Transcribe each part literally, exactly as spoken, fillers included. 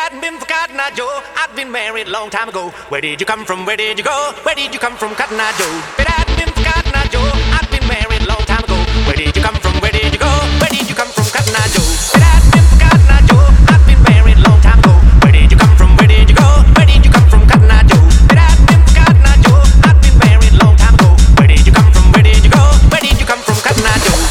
hadn't been for Cotton Eye Joe, I'd been married a long time ago. Where did you come from? Where did you go? Where did you come from, Cotton Eye Joe? If it hadn't been for Cotton Eye Joe, I'd been married a long time ago. Where did you come from? Where did you go? Where did you come from, Cotton Eye Joe? If it hadn't been for Cotton Eye Joe, I'd been married a long time ago. Where did you come from? Where did you go? Where did you come from, Cotton Eye Joe? If it hadn't been for Cotton Eye Joe, I'd been married a long time ago. Where did you come from? Where did you go? Where did you come from, Cotton Eye Joe?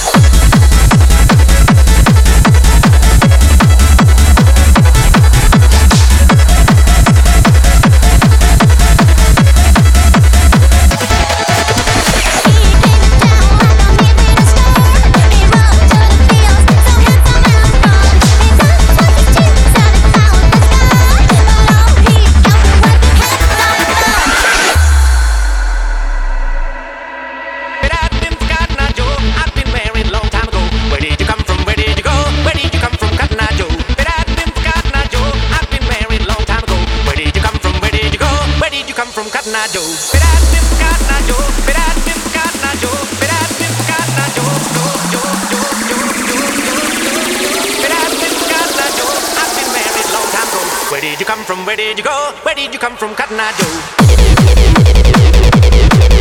Cotton Eye Joe, if it hadn't been for Cotton Eye Joe, if it hadn't been for Cotton Eye Joe, if it hadn't been for Cotton Eye Joe, Joe, Joe, Joe, Joe, Joe, Joe, Joe, if it hadn't been for Cotton Eye Joe, I've been married a long time ago. Where did you come from? Where did you go? Where did you come from, Cotton Eye Joe?